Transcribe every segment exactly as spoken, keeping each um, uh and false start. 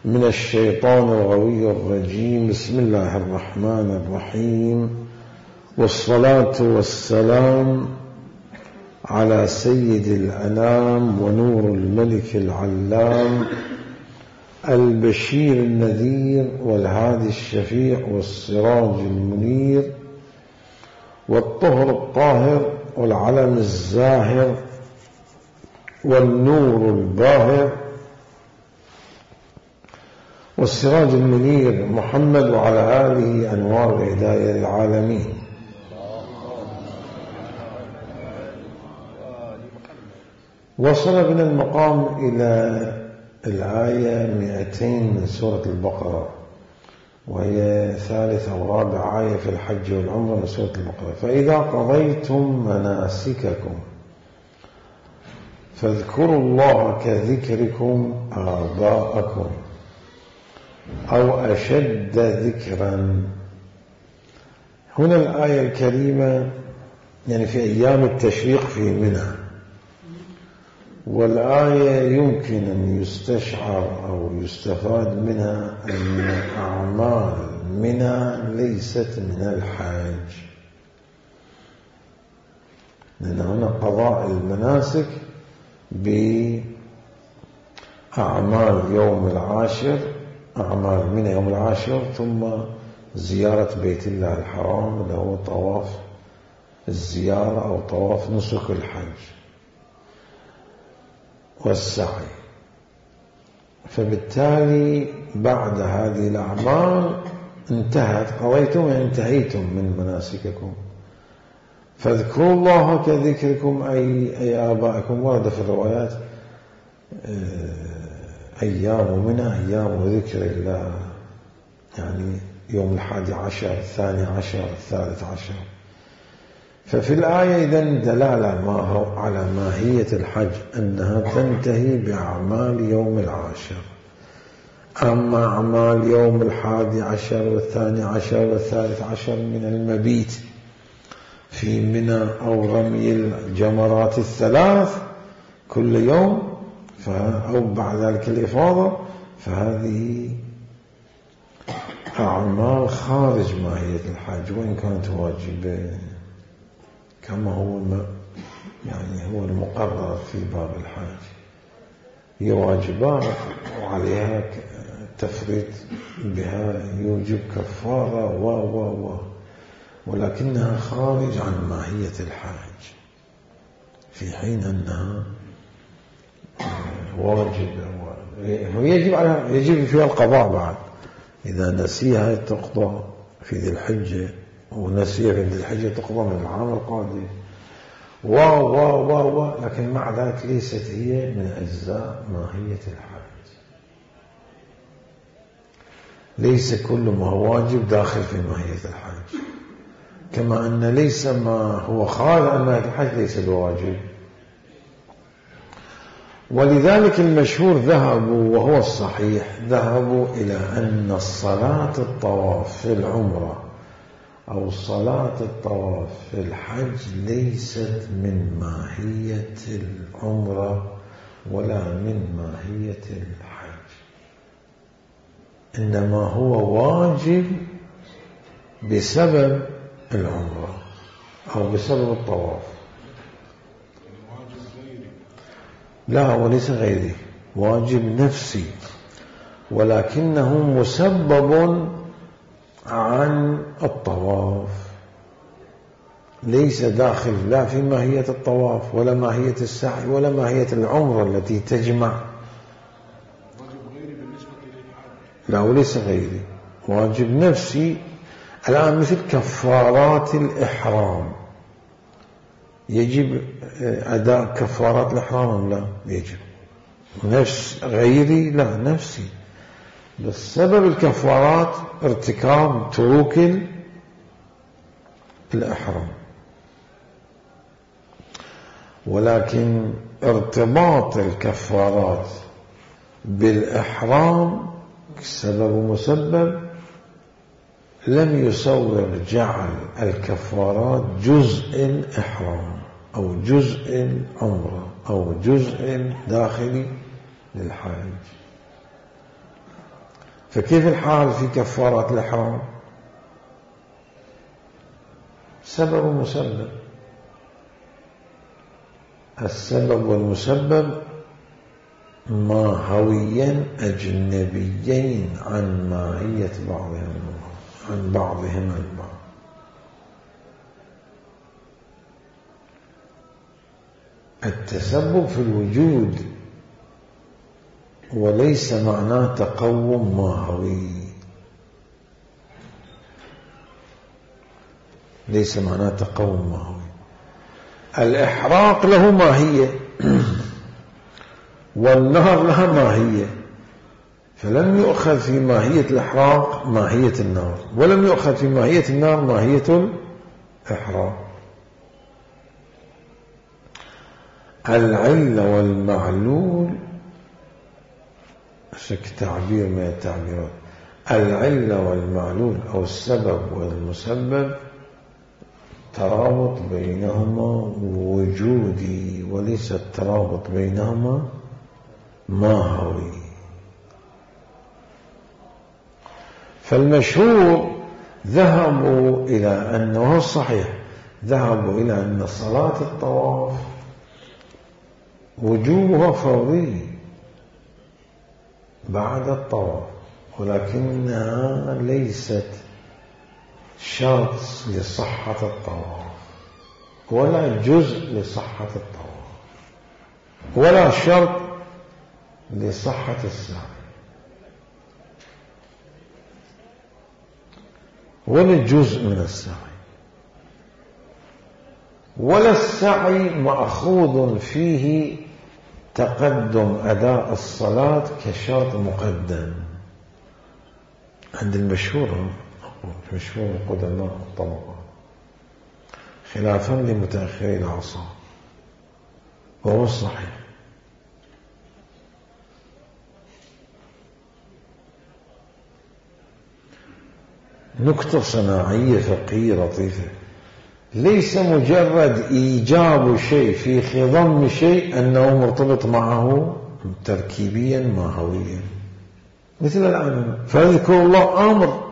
من الشيطان الغوي الرجيم. بسم الله الرحمن الرحيم، والصلاة والسلام على سيد الأنام ونور الملك العلام البشير النذير والهادي الشفيع والسراج المنير والطهر الطاهر والعلم الزاهر والنور الباهر والسراج المنير محمد وعلى آله أنوار الهداية للعالمين. وصل بنا المقام إلى الآية مئتين من سورة البقرة، وهي ثالث أو رابع آية في الحج والعمرة من سورة البقرة. فإذا قضيتم مناسككم فاذكروا الله كذكركم آباءكم أو أشد ذكرا. هنا الآية الكريمة يعني في أيام التشريق في منى، والآية يمكن أن يستشعر أو يستفاد منها أن أعمال منى ليست من الحج، لأن هنا قضاء المناسك بأعمال يوم العاشر، أعمال منى يوم العاشر، ثم زيارة بيت الله الحرام اللي هو طواف الزيارة أو طواف نسك الحج والسعي. فبالتالي بعد هذه الأعمال انتهت، قضيتم وانتهيتم من مناسككم. فاذكروا الله كذكركم أي, أي آبائكم. ورد في الروايات أيام منى أيام ذكر الله، يعني يوم الحادي عشر، الثاني عشر، الثالث عشر. ففي الآية إذن دلالة ما هو على ماهية الحج، أنها تنتهي بأعمال يوم العاشر. أما أعمال يوم الحادي عشر والثاني عشر والثالث عشر من المبيت في منى أو رمي الجمرات الثلاث كل يوم أو بعد ذلك الإفاضة، فهذه أعمال خارج ماهية الحج، وإن كانت واجبة كما هو يعني هو المقرر في باب الحج. هي واجبات وعليها تفريط بها يوجب كفارة و و و ولكنها خارج عن ماهية الحج، في حين أنها واجبة ويجب على يجب فيها القضاء بعد. إذا نسيها تقضى في ذي الحجة، ونسيها في ذي الحجة تقضى من العام القادم و و و و لكن مع ذلك ليست هي من أجزاء ماهية الحج. ليس كل ما هو واجب داخل في ماهية الحج، كما أن ليس ما هو خارج عن ماهية الحج ليس الواجب. ولذلك المشهور ذهبوا، وهو الصحيح، ذهبوا إلى أن الصلاة الطواف في العمرة أو صلاة الطواف في الحج ليست من ماهية العمرة ولا من ماهية الحج، إنما هو واجب بسبب العمرة أو بسبب الطواف. لا، وليس غيري، واجب نفسي، ولكنه مسبب عن الطواف، ليس داخل لا في ماهية الطواف ولا ماهية السعي ولا ماهية العمرة التي تجمع. واجب غيري بالنسبة للحج. لا، وليس غيري، واجب نفسي. الآن مثل كفارات الإحرام، يجب أداء كفارات الإحرام لا يجب. نفس غيري لا، نفسي. بس سبب الكفارات ارتكاب تروك الإحرام، ولكن ارتباط الكفارات بالإحرام سبب مسبب لم يصور جعل الكفارات جزء الإحرام أو جزء العمرة أو جزء داخلي للحاج. فكيف الحال في كفارة الإحرام؟ سبب ومسبب. السبب والمسبب ماهويا أجنبيين عن ماهية بعضهم عن بعضهم البعض. التسبب في الوجود وليس معناه تقوم ماهوي، ليس معناه تقوم ماهوي. الإحراق له ماهية والنار لها ماهية، فلم يؤخذ في ماهية الإحراق ماهية النار، ولم يؤخذ في ماهية النار ماهية الإحراق. العلة والمعلول شك تعبير من التعبيرات. العلة والمعلول أو السبب والمسبب ترابط بينهما وجودي وليس الترابط بينهما ماهوي. فالمشهور ذهبوا إلى أنه صحيح، ذهبوا إلى أن صلاة الطواف وجوبها فوري بعد الطواف، ولكنها ليست شرط لصحة الطواف ولا جزء لصحة الطواف ولا شرط لصحة السعي ولا جزء من السعي، ولا السعي مأخوذ فيه تقدم أداء الصلاة كشرط مقدم عند المشهور، مشهور قدماء الطبقة، خلافا لمتأخري العصر، وهو الصحيح. نكتة صناعية فقهية لطيفة، ليس مجرد إيجاب شيء في خضم شيء أنه مرتبط معه تركيبيا ماهويا. مثل الآن فاذكروا الله أمر،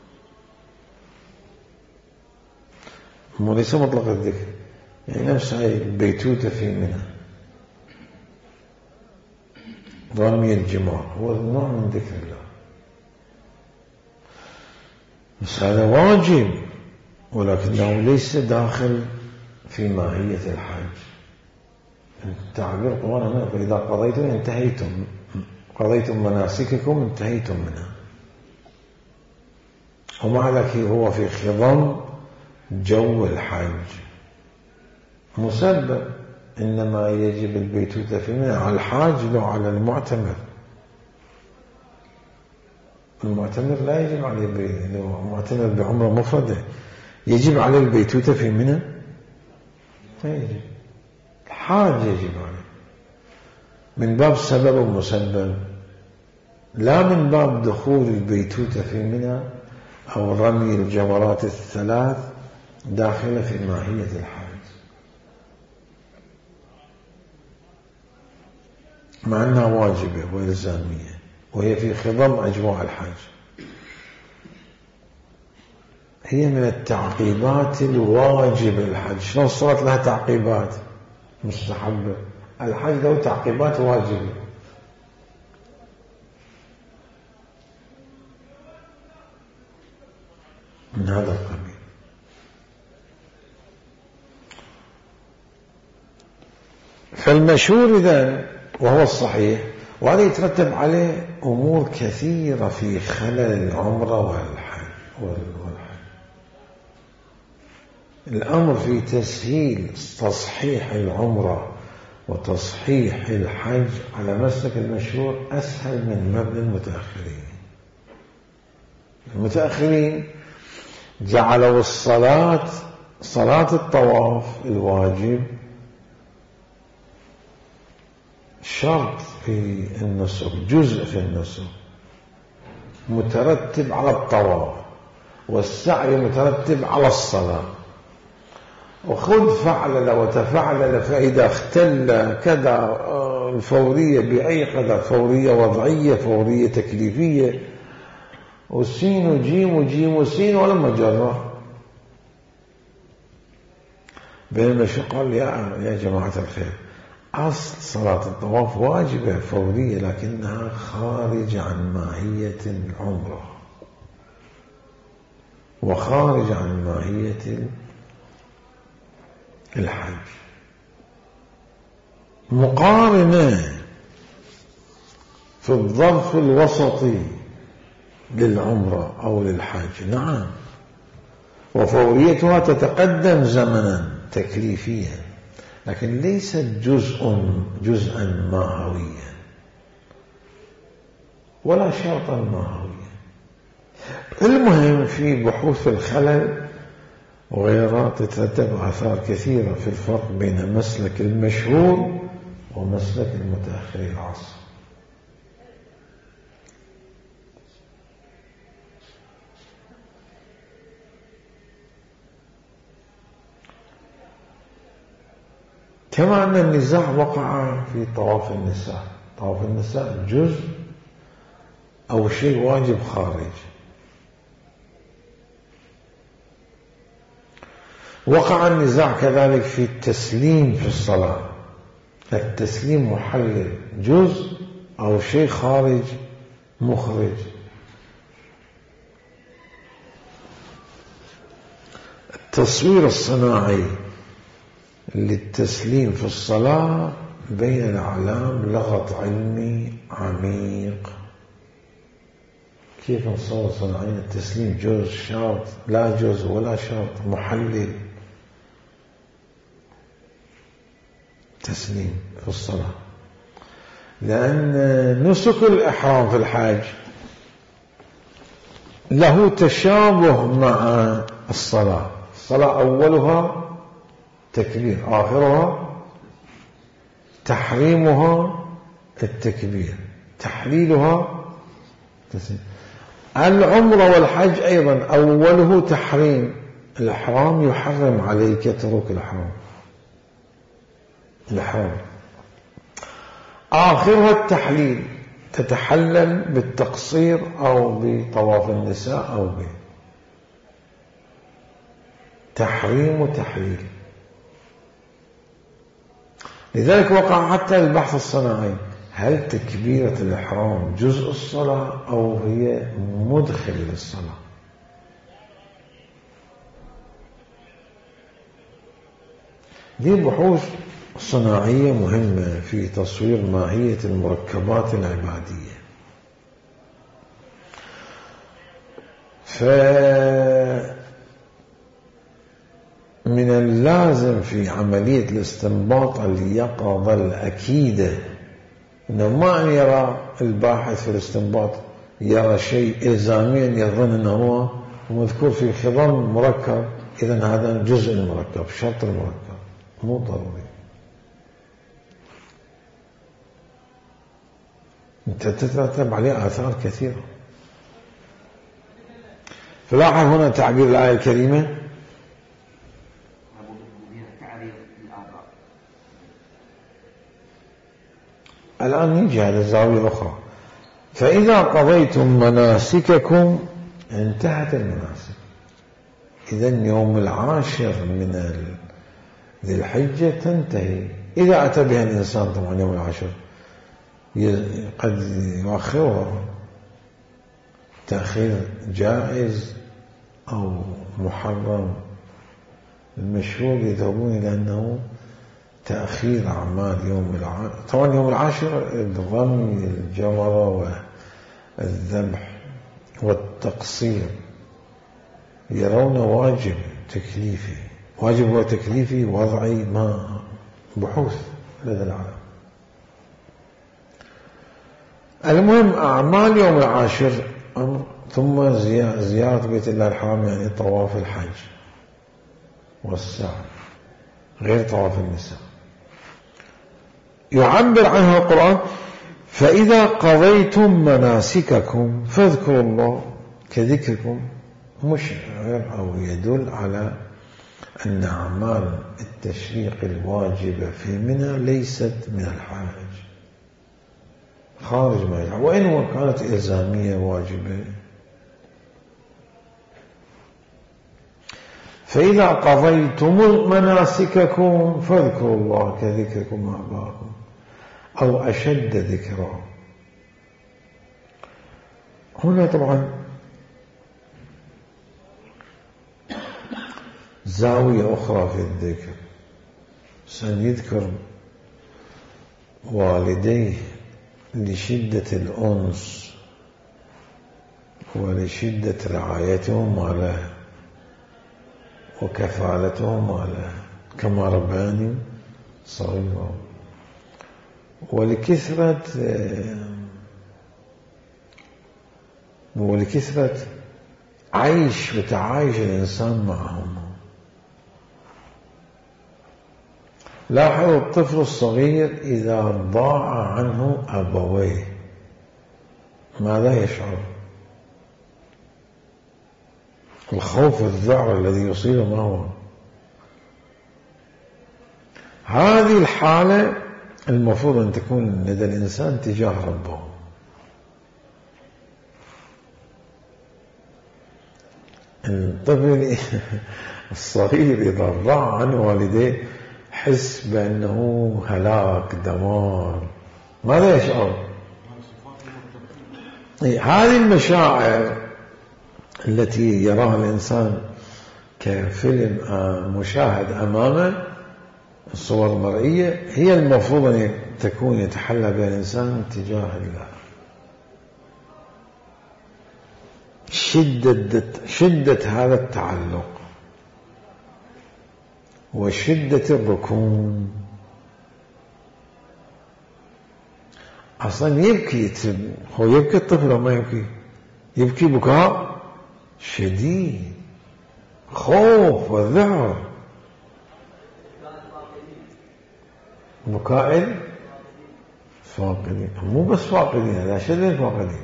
وليس مطلق الذكر، يعني نفس هاي البيتوتة في منى، رمي الجمار هو نوع من ذكر الله، بس هذا واجب ولكنه ليس داخل في ماهية الحج. تعبير القرآن هنا فإذا قضيتم انتهيتم، قضيتم مناسككم انتهيتم منها، ومع ذلك هو في خضم جو الحج مسبب، إنما يجب البيتوتة في منى على الحاج لو على المعتمر. المعتمر لا يجب عليه بي... لو معتمر بعمرة مفردة يجب عليه البيتوتة في منى؟ لا يجب. الحاج يجب عليه من باب سبب ومسبب، لا من باب دخول البيتوتة في منى أو رمي الجمرات الثلاث داخلة في ماهية الحاج، مع أنها واجبة وإلزامية وهي في خضم أجواء الحج. هي من التعقيبات الواجب الحج. شلون صارت لها تعقيبات مستحبة؟ الحج له تعقيبات واجبة. من هذا القبيل. فالمشهور إذن وهو الصحيح، وهذا يترتب عليه أمور كثيرة في خلل العمرة والحج والحج. الأمر في تسهيل تصحيح العمرة وتصحيح الحج على مسلك المشهور أسهل من مبنى المتأخرين. المتأخرين جعلوا الصلاة صلاة الطواف الواجب شرط في النسك، جزء في النسك مترتب على الطواف، والسعي مترتب على الصلاة. وخذ فعلل وتفعلل، فإذا اختل كذا الفورية بأي قدر، فورية وضعية، فورية تكليفية، وسين وجيم وجيم وسين ولا مجرة. بينما الشيخ قال يا يا جماعة الخير، أصل صلاة الطواف واجبة فورية لكنها خارج عن ماهية العمرة وخارج عن ماهية الحج. مقارنة في الظرف الوسطي للعمرة أو للحج، نعم، وفوريتها تتقدم زمنا تكليفيا لكن ليست جزء جزءا ماهويا ولا شرطا ماهويا. المهم في بحوث الخلل وغيرها تترتب آثار كثيرة في الفرق بين مسلك المشهور ومسلك المتأخر العصر. كما أن النزاع وقع في طواف النساء. طواف النساء جزء أو شيء واجب خارج. وقع النزاع كذلك في التسليم في الصلاة. التسليم محلل جزء أو شيء خارج مخرج. التصوير الصناعي للتسليم في الصلاة بين الأعلام لغط علمي عميق. كيف نصور صناعيا التسليم جزء شرط، لا جزء ولا شرط، محلل تسليم في الصلاة. لأن نسك الإحرام في الحاج له تشابه مع الصلاة. الصلاة أولها تكبير، آخرها تحريمها التكبير، تحليلها تسليم. العمرة والحج أيضا أوله تحريم الإحرام، يحرم عليك ترك الإحرام الإحرام آخرها التحليل، تتحلل بالتقصير أو بطواف النساء أو بتحريم وتحليل. لذلك وقع حتى البحث الصناعي، هل تكبيرة الإحرام جزء الصلاة أو هي مدخل للصلاة؟ دي بحوث صناعية مهمة في تصوير ماهية المركبات العبادية. فمن اللازم في عملية الاستنباط اليقظة الأكيدة إنه ما أن يرى الباحث في الاستنباط يرى شيء إلزاميا يظن أنه هو مذكور في خضم مركب إذن هذا جزء المركب، شرط المركب، مو ضروري. أنت تترتب عليه آثار كثيرة. فلاحظ هنا تعبير الآية الكريمة الآن نيجي على زاوية أخرى. فإذا قضيتم مناسككم انتهت المناسك. إذن يوم العاشر من ذي الحجة تنتهي. إذا أتى بها الإنسان طبعا يوم العاشر قد يؤخرها تأخير جائز أو محرم. المشهور يذهبون إلى أنه تأخير أعمال يوم العاشر. طبعا يوم العاشر الرمي الجمرة والذبح والتقصير يرون واجب تكليفي. واجب وتكليفي وضعي ما بحوث لدى العالم. المهم أعمال يوم العاشر ثم زيارة بيت الله الحرام يعني طواف الحج والسعي غير طواف النساء. يعبر عنها القرآن فإذا قضيتم مناسككم فاذكروا الله كذكركم، مشعر أو يدل على أن أعمال التشريق الواجبة في منى ليست من الحاج، خارج ما يجعل، وإن كانت إلزامية واجبة فإذا قضيتم مناسككم فاذكروا الله كذكركم آباءكم أو أشد ذكرا. هنا طبعا زاوية أخرى في الذكر، سنذكر والديه لشدة الأنس ولشدة رعايتهم له وكفالتهم له كما رباني صغيرا، ولكثرة ولكثرة عيش وتعايش الإنسان معهم. لاحظ الطفل الصغير إذا ضاع عنه أبويه ماذا يشعر؟ الخوف والذعر الذي يصيبه ما هو؟ هذه الحالة المفروض أن تكون لدى الإنسان تجاه ربه. الطفل الصغير إذا ضاع عن والديه حس بأنه هلاك دمار، ماذا يشعر؟ هذه المشاعر التي يراها الإنسان كفيلم مشاهد أمامه، الصور المرئية، هي المفروض أن تكون يتحلى بها الإنسان تجاه الله. شدة, شدة هذا التعلق وشدة الركون. أصلا يبكي، هو يبكي الطفل وما يبكي؟ يبكي بكاء شديد، خوف وذعر، بكاء فاقدين، مو بس فاقدين، هذا أشد من الفاقدين.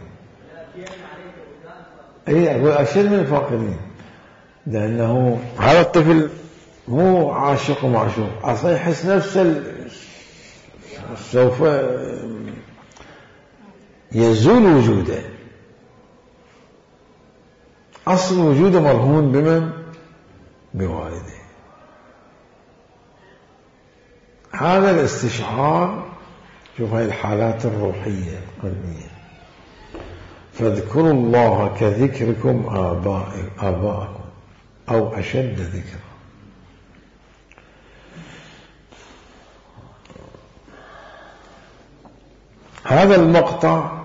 أي أقول أشد من الفاقدين، لأنه هذا الطفل مو عاشق ومعشوق، أصلا يحس نفسه سوف يزول وجوده، أصل وجوده مرهون بمن؟ بوالده. هذا الاستشعار، شوف هاي الحالات الروحية القلبية. فاذكروا الله كذكركم آباءكم أو أشد ذكرا. هذا المقطع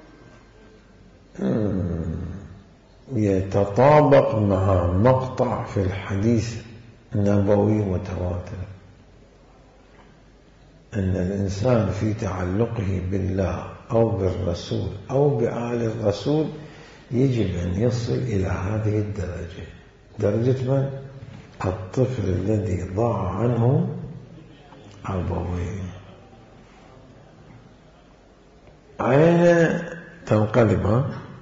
يتطابق مع مقطع في الحديث النبوي متواتر، أن الإنسان في تعلقه بالله أو بالرسول أو بآل الرسول يجب أن يصل إلى هذه الدرجة، درجة من؟ الطفل الذي ضاع عنه أبويه. أين تنقلب؟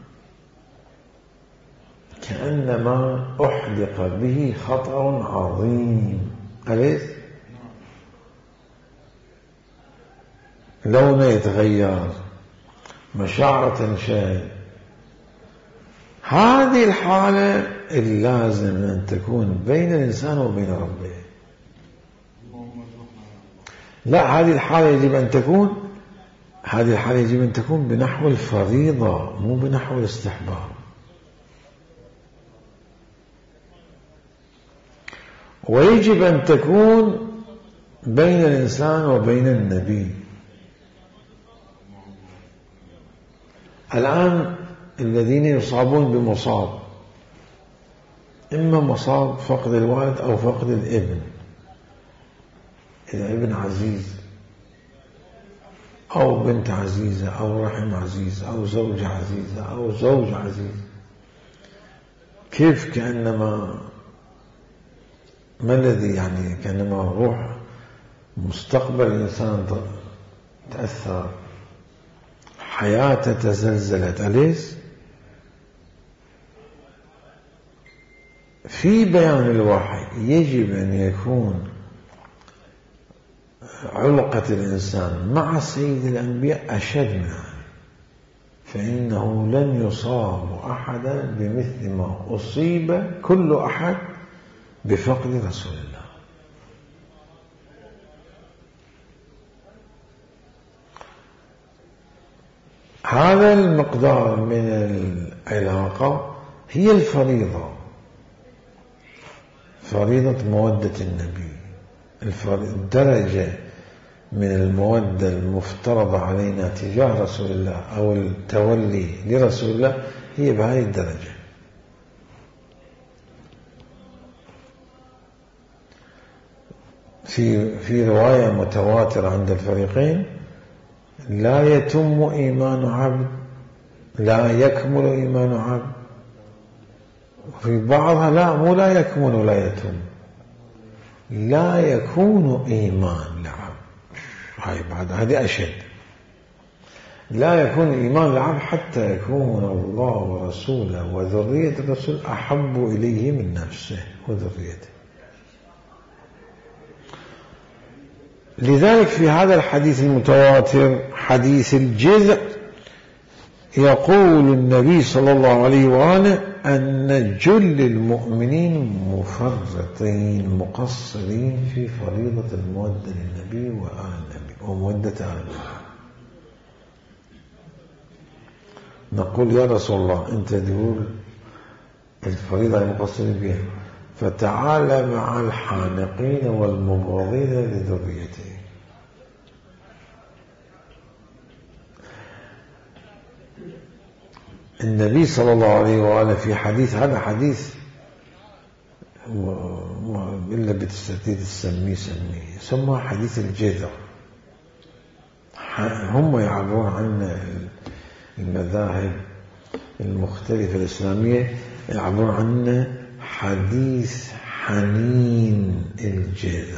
كأنما أحدق به خطر عظيم، أليس؟ لونه يتغير، مشاعر تنشال. هذه الحالة اللازم أن تكون بين الإنسان وبين ربه. لا، هذه الحالة يجب أن تكون هذه الحالة يجب أن تكون بنحو الفريضة، مو بنحو الاستحباب. ويجب أن تكون بين الإنسان وبين النبي. الآن الذين يصابون بمصاب، إما مصاب فقد الوالد أو فقد الابن، إذا ابن عزيز أو بنت عزيزة أو رحم عزيز أو زوجة عزيزة أو زوج عزيز، كيف كأنما ما الذي يعني كأنما روح مستقبل الإنسان تأثر، حياته تزلزلت. أليس؟ في بيان الوحي يجب أن يكون علقة الإنسان مع سيد الأنبياء أشد منها، فإنه لن يصاب أحدا بمثل ما أصيب كل أحد بفقد رسول الله. هذا المقدار من العلاقة هي الفريضة، فريضة مودة النبي. الدرجة من المودة المفترضة علينا تجاه رسول الله أو التولي لرسول الله هي بهذه الدرجة. في في رواية متواترة عند الفريقين: لا يتم إيمان عبد، لا يكمل إيمان عبد. في بعضها لا، مو لا يكمل ولا يتم، لا يكون إيمان لعبد. هاي بعد هذه أشد. لا يكون إيمان لعبد حتى يكون الله ورسوله وذرية الرسول أحب إليه من نفسه وذريته. لذلك في هذا الحديث المتواتر حديث الجذع يقول النبي صلى الله عليه وآله أن جل المؤمنين مفرطين مقصرين في فريضة المودة للنبي وآل النبي ومودة آل النبي. نقول يا رسول الله أنت تقول الفريضة المقصرين بها، فتعال مع الحانقين والمبغضين لذريته. النبي صلى الله عليه وآله في حديث، هذا حديث إلا بتستطيع تسميه سميه سماه حديث الجذع. هم يعبرون عن المذاهب المختلفة الإسلامية يعبرون عنه حديث حنين الجذع.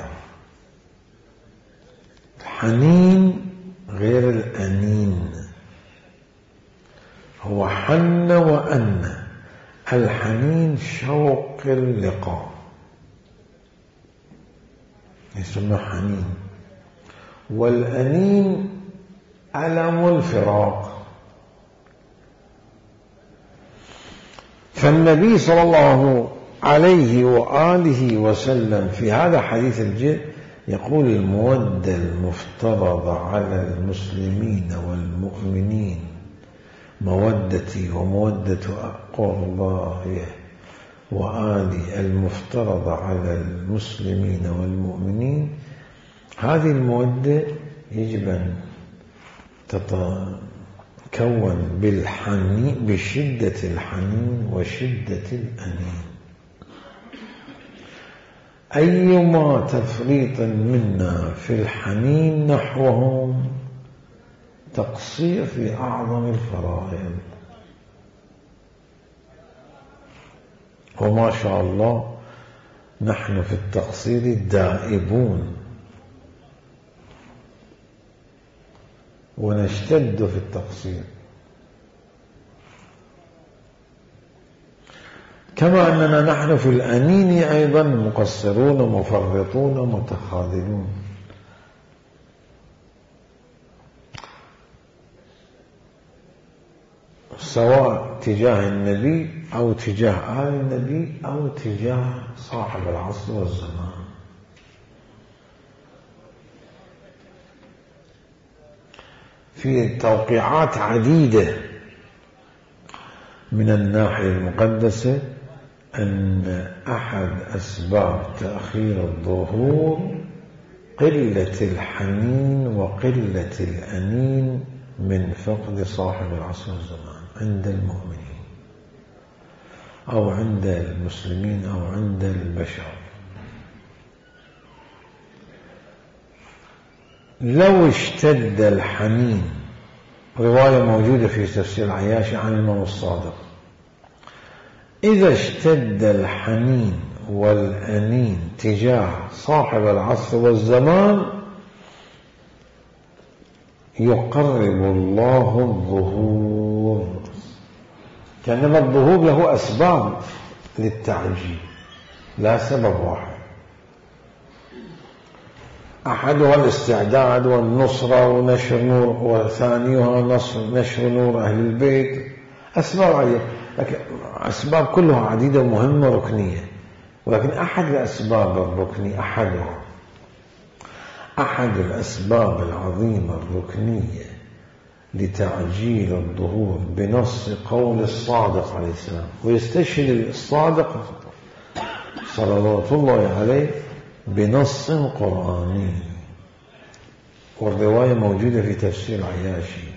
الحنين غير الأنين، هو حن وأن. الحنين شوق اللقاء يسمى حنين، والأنين ألم الفراق. فالنبي صلى الله عليه وآله وسلم في هذا حديث الجذع يقول المودة المفترضة على المسلمين والمؤمنين مودتي ومودة قربائه وآلي المفترضة على المسلمين والمؤمنين، هذه المودة يجب أن تتكون بالحنين، بشدة الحنين وشدة الأنين. أيما تفريط منا في الحنين نحوهم تقصير في أعظم الفرائض. وما شاء الله نحن في التقصير دائبون ونشتد في التقصير، كما أننا نحن في الأنين أيضا مقصرون مفرطون متخاذلون. سواء تجاه النبي أو تجاه آل النبي أو تجاه صاحب العصر والزمان. في توقيعات عديدة من الناحية المقدسة أن أحد أسباب تأخير الظهور قلة الحنين وقلة الأنين من فقد صاحب العصر والزمان عند المؤمنين أو عند المسلمين أو عند البشر. لو اشتد الحنين، رواية موجودة في تفسير عياشي عن الإمام الصادق، إذا اشتد الحنين والأنين تجاه صاحب العصر والزمان يقرب الله الظهور، كأنما الظهور له أسباب للتعجيل لا سبب واحد. أحدها الاستعداد والنصرة ونشر نور، وثانيها نصر نشر نور أهل البيت. أسباب عديدة، لكن أسباب كلها عديدة ومهمة ركنية، ولكن أحد الأسباب الركنية أحدها أحد الأسباب العظيمة الركنية لتعجيل الظهور بنص قول الصادق عليه السلام، ويستشهد الصادق صلوات الله عليه بنص قرآني، والرواية موجودة في تفسير عياشي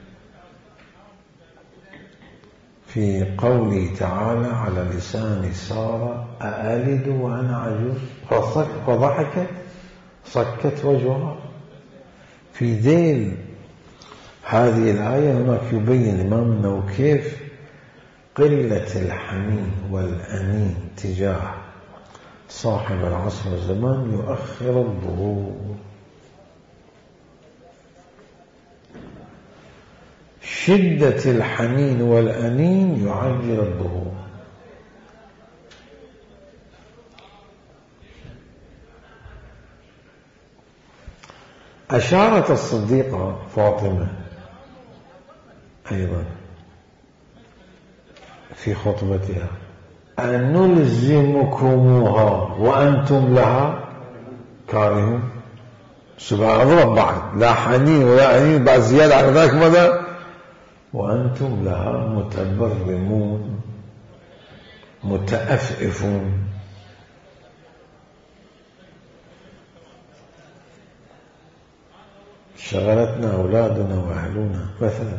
في قوله تعالى على لسان سارة أألد وأنا عجوز فضحكت صكت وجهها. في ذيل هذه الآية هناك يبين الإمام أنه كيف قلة الحنين والأنين تجاه صاحب العصر والزمان يؤخر الظهور. شدة الحنين والأنين يعجل الظهور. أشارت الصديقة فاطمة أيضا في خطبتها أن نلزمكموها وأنتم لها كارهون. سبحان الله، بعد لا حنين ولا أنين، بعد زيادة على ذلك ماذا؟ وأنتم لها متبرمون متأفئفون. شغلتنا أولادنا وأهلنا مثلا.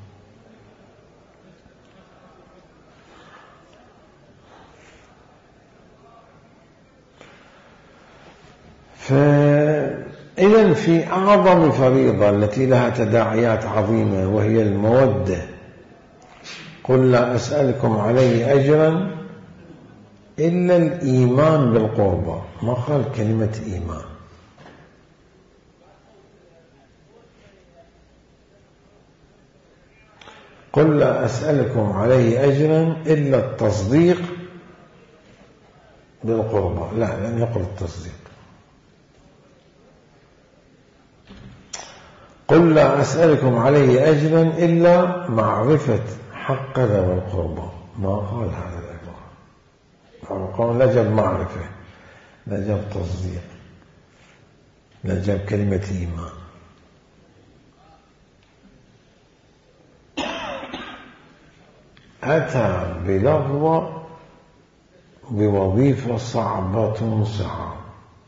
فإذن في أعظم فريضة التي لها تداعيات عظيمة وهي المودة، قل لا أسألكم عليه أجرا إلا الإيمان بالقربى، ما قال كلمة إيمان. قل لا أسألكم عليه أجرا إلا التصديق بالقربى، لا لم يقل التصديق. قل لا أسألكم عليه أجرا إلا معرفة حق ذوي القربى، ما قال هذا الأجر. قال لا جاب معرفة، لا جاب تصديق، لا جاب كلمة إيمان. أتى بلغوة بوظيفة صعبة صعبة.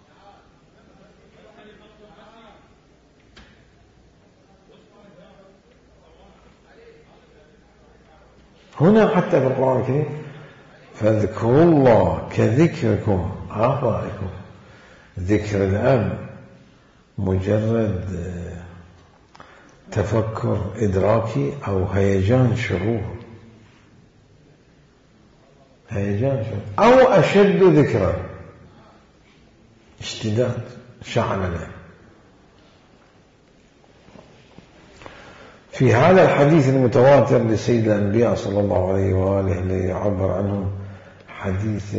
هنا حتى في القرآن الكريم فاذكروا الله كذكركم آبائكم. ذكر الأب مجرد تفكر إدراكي أو هيجان شعور، هيجان شعور أو أشد ذكرا اشتداد شعلنا. في هذا الحديث المتواتر لسيد الأنبياء صلى الله عليه وآله الذي يعبر عنه حديث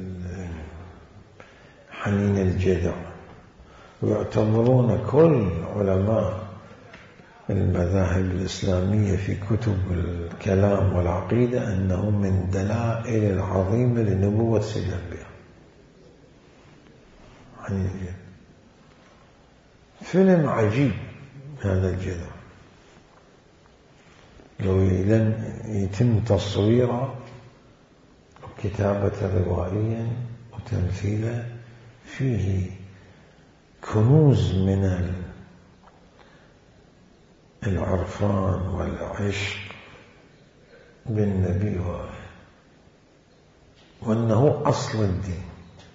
حنين الجذع، ويعتبرون كل علماء المذاهب الإسلامية في كتب الكلام والعقيدة أنه من دلائل العظيمة لنبوة سيد الأنبياء. حنين الجذع فيلم عجيب هذا الجذع، لو لم يتم تصويره وكتابة روائيا وتمثيلا فيه كنوز من العرفان والعشق بالنبي وأنه أصل الدين.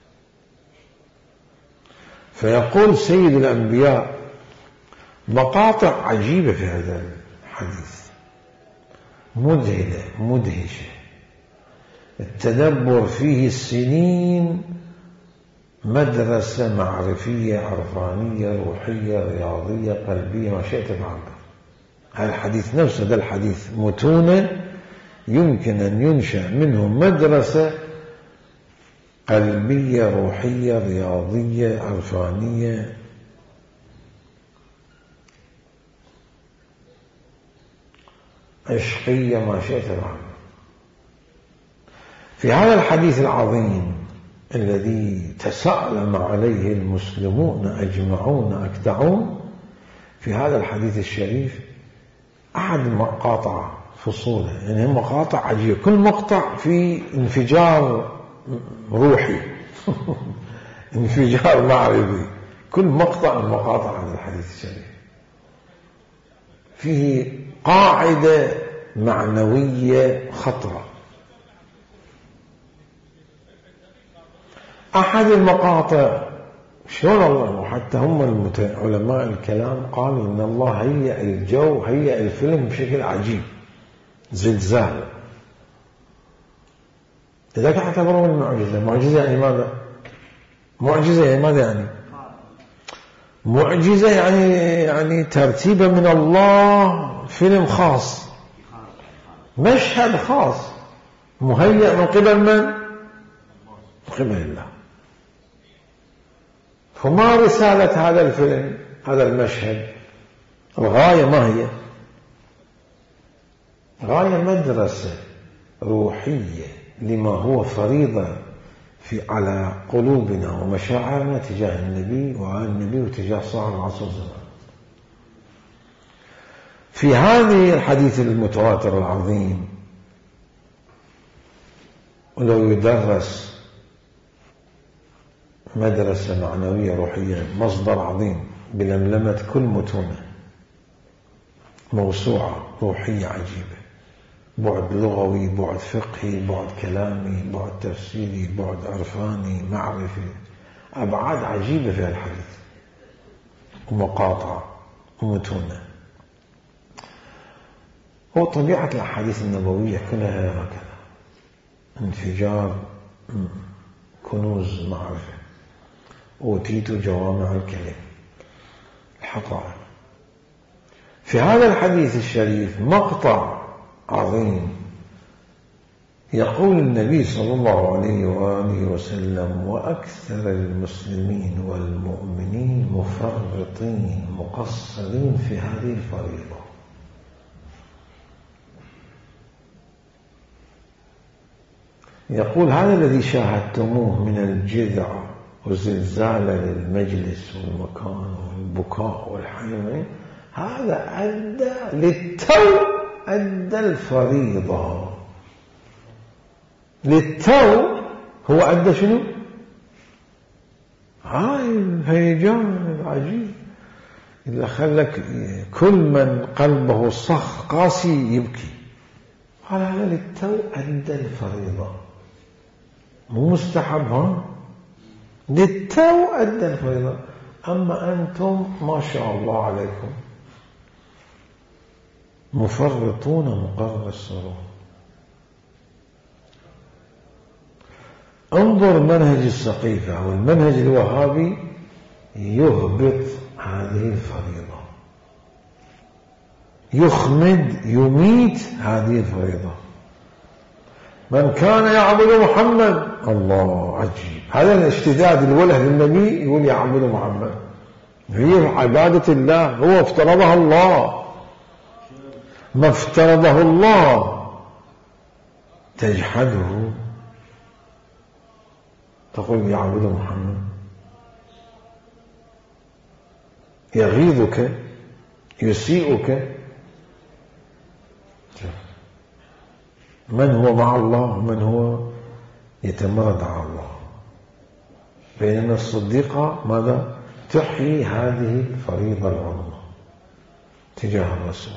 فيقول سيد الأنبياء مقاطع عجيبة في هذا الحديث مذهلة مدهشة، التدبر فيه السنين مدرسة معرفية عرفانية روحية رياضية قلبية ما شئت تعبر. هذا الحديث نفسه، ده الحديث متونة يمكن أن ينشأ منه مدرسة قلبية روحية رياضية عرفانية عشقية ما شئت تعبر. في هذا الحديث العظيم الذي تساءلم عليه المسلمون أجمعون أكدعون في هذا الحديث الشريف أحد مقاطع فصوله، يعني هم مقاطع عجيبة، كل مقطع في انفجار روحي انفجار معرفي، كل مقطع من مقاطع هذا الحديث الشريف فيه قاعدة معنوية خطرة. أحد المقاطع شلون الله، وحتى هم علماء الكلام قالوا إن الله هيئ الجو هيئ الفيلم بشكل عجيب، زلزال، لذلك اعتبروه المعجزة. معجزة يعني ماذا؟ معجزة يعني ماذا يعني؟ معجزة يعني يعني ترتيبة من الله، فيلم خاص، مشهد خاص مهيئ من قبل من؟ من قبل الله. فما رسالة هذا الفيلم، هذا المشهد؟ الغاية ما هي؟ غاية مدرسة روحية لما هو فريضة في على قلوبنا ومشاعرنا تجاه النبي وآل النبي وتجاه صاحب العصر الزمان. في هذه الحديث المتواتر العظيم ولو يدرس مدرسة معنوية روحية، مصدر عظيم بلملمة كل متونة، موسوعة روحية عجيبة، بعد لغوي، بعد فقهي، بعد كلامي، بعد تفسيري، بعد عرفاني، معرفي، أبعاد عجيبة في الحديث ومقاطع ومتونة. هو طبيعة الأحاديث النبوية كلها هكذا، انفجار كنوز معرفة، أوتيت جوامع الكلم، الحقائق. في هذا الحديث الشريف مقطع عظيم يقول النبي صلى الله عليه وآله وسلم: وأكثر المسلمين والمؤمنين مفرطين مقصرين في هذه الفريضة. يقول: هذا الذي شاهدتموه من الجذع وزلزال للمجلس والمكان والبكاء والحيوان، هذا أدى للتو أدى الفريضة. للتو هو أدى شنو؟ هاي الهيجان العجيب اللي خلك كل من قلبه صخ قاسي يبكي. قال هذا للتو أدى الفريضة، مو مستحب، ها، للتو أدى الفريضة. أما أنتم ما شاء الله عليكم مفرطون مقصرون. انظر منهج السقيفة والمنهج الوهابي يهبط هذه الفريضة، يخمد يميت هذه الفريضة. من كان يعبد محمد، الله عجيب، هذا الاشتداد الوله للنبي، يقول يعبد محمد، هي عبادة الله، هو افترضها الله، ما افترضه الله تجحده، تقول يعبد محمد، يغيظك يسيئك. من هو مع الله ومن هو يتمرد على الله. بينما الصديقة ماذا؟ تحيي هذه الفريضة العظمى تجاه الرسول.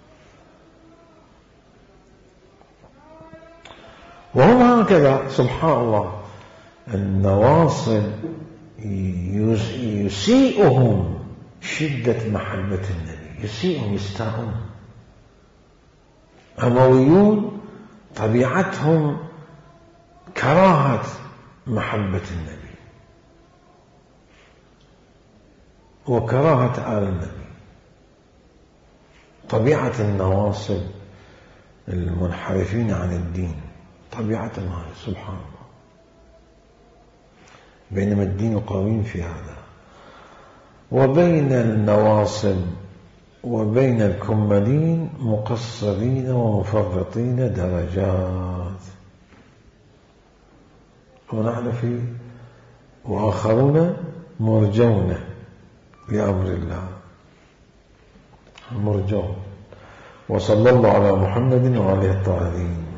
وهم هكذا سبحان الله، النواصب يسيئهم شدة محبة النبي، يسيئهم يستاءون. أمويون طبيعتهم كراهة محبة النبي وكراهة آل النبي. طبيعة النواصب المنحرفين عن الدين طبيعتهم هذه سبحان الله، بينما الدين قوي في هذا. وبين النواصب وبين الكملين مقصرين ومفرطين درجات. ونحن في وآخرون مرجون لأمر الله، مرجون. وصلى الله على محمد وعلى الطاهرين.